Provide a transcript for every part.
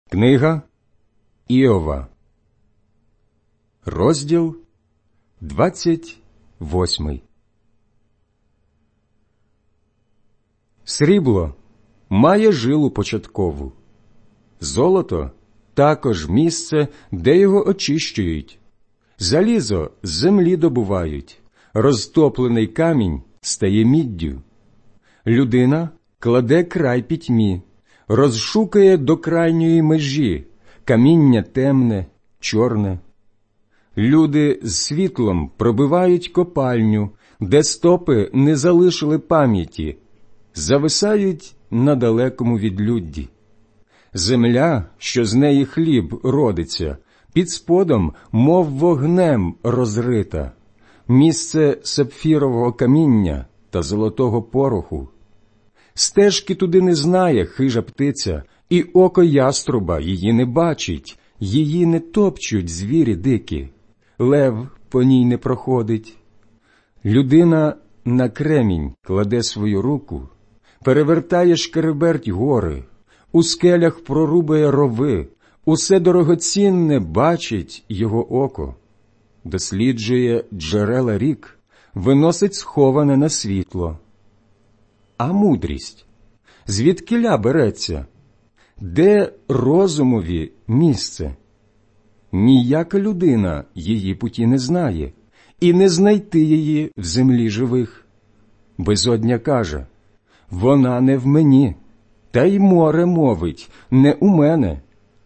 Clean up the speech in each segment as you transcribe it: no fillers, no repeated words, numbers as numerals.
Книга Іова, розділ 28. Срібло має жилу початкову, золото також місце, де його очищують, залізо з землі добувають, розтоплений камінь стає міддю. Людина кладе край пітьмі, розшукає до крайньої межі, каміння темне, чорне. Люди з світлом пробивають копальню, де стопи не залишили пам'яті, зависають на далекому відлюдді. Земля, що з неї хліб родиться, під сподом, мов вогнем розрита, місце сапфірового каміння та золотого пороху. Стежки туди не знає хижа птиця, і око яструба її не бачить, її не топчуть звірі дикі, лев по ній не проходить. Людина на кремінь кладе свою руку, перевертає шкереберть гори, у скелях прорубає рови, усе дорогоцінне бачить його око. Досліджує джерела рік, виносить сховане на світло. А мудрість звідкіля береться? Де розумові місце? Ніяка людина її путі не знає, і не знайти її в землі живих. Безодня каже: вона не в мені, та й море мовить: не у мене.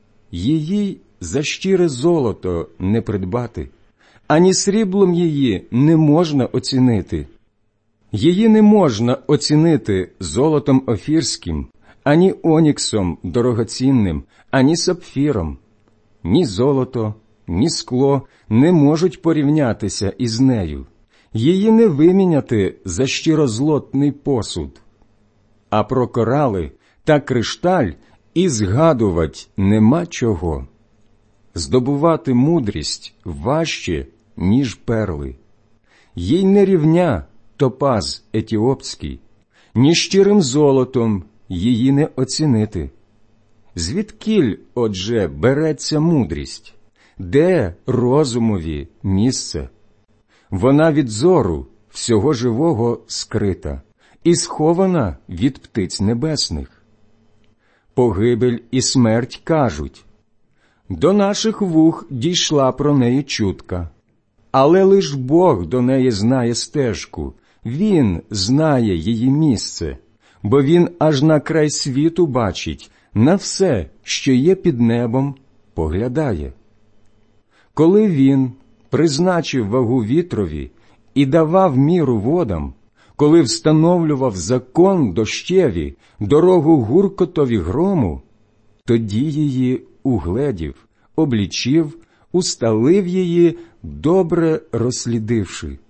Її за щире золото не придбати, ані сріблом її не можна оцінити. Її не можна оцінити золотом офірським, ані оніксом дорогоцінним, ані сапфіром. Ні золото, ні скло не можуть порівнятися із нею. Її не виміняти за щирозлотний посуд. А про корали та кришталь і згадувать нема чого. Здобувати мудрість важче, ніж перли. Їй не рівня топаз етіопський, ні щирим золотом її не оцінити. Звідкіль, отже, береться мудрість? Де розумові місце? Вона від зору всього живого скрита і схована від птиць небесних. Погибель і смерть кажуть: до наших вух дійшла про неї чутка. Але лиш Бог до неї знає стежку, Він знає її місце, бо Він аж на край світу бачить, на все, що є під небом, поглядає. Коли Він призначив вагу вітрові і давав міру водам, коли встановлював закон дощеві, дорогу гуркотові грому, тоді її угледів, облічив, усталив її, добре розслідивши.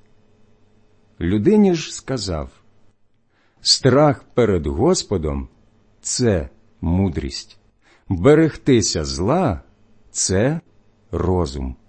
Людині ж сказав: страх перед Господом – це мудрість, берегтися зла – це розум.